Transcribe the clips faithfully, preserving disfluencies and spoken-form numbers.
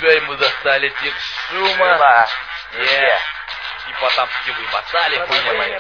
Теперь мы достали тих шума. Yeah. Типа там сетевые батали, хуйня моя.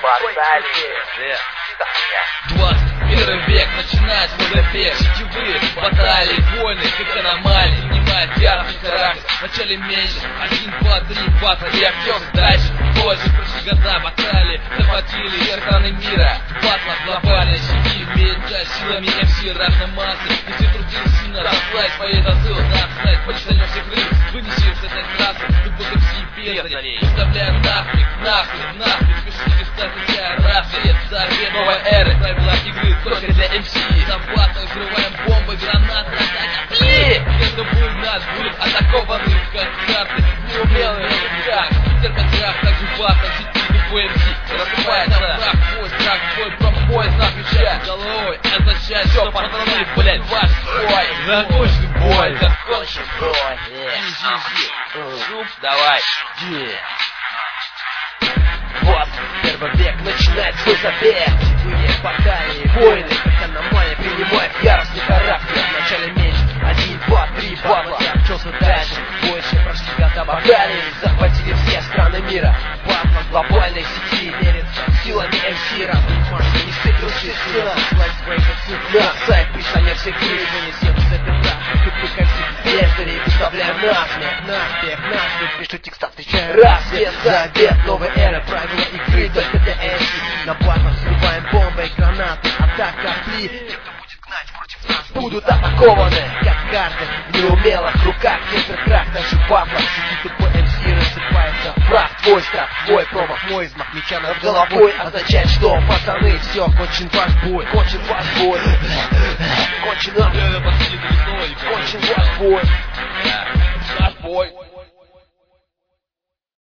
двадцать первый век начинает свой забег. Сетевые баталии, войны, как аномалии. Снимает яркий характер, в начале меньше. Один, два, три, батали, актер дальше. Позже, в прошлые года баталии захватили все страны мира. Батла глобальной сети, вместе силами эм си разной массы. Если трудил сильно, расслать свои дозылы, расслать, почитаем всех рыб. Вынеси с этой трассы, тут будут эм си песни. Выставляем нафиг, нафиг, нафиг. Пишите, кстати, я разве завет новой эры. Правила игры только для эм си. За батл взрываем бомбы, гранаты, атака. Те, кто будет нас, будут атакованы, как карты. Неумелые, как термограф, также батл, сети, тупой эм си. Раскрывается страх твой, страх твой, промой, знак ключа. Головой означает, что пацаны, блять, ваш бой. Закончен бой, закончен бой. Шум, давай. двадцать первый век начинает свой забег. Сетевые баталии, войны, как аномалия, принимает яростный характер. В начале меньше, один, два, три, батла. Обчелся дальше, больше, прошли года баталии. Захватили все страны мира. Батла в глобальной сети мерится силами эм си. Разных масс не встретился сила. На сайт писания всех книг. Вынесем с этой трассы, тупы как бездари. Выставляем насмех, наспех, наспех. Пишу текста, встречаю рассвет. Завет новой эры, правила игры только для эм си. На батлах взрываем бомбы, гранаты, атака, пли. Те, кто будет гнать против нас, будут атакованы, как карты в неумелых руках. Если крах, даже батла, сидит тупой эм си, рассыпается в прах. Твой страх, твой промах, мой взмах меча над головой означает, что, пацаны, все, кончен ваш бой, кончен ваш бой. Кончен наш, кончен ваш бой. Наш бой.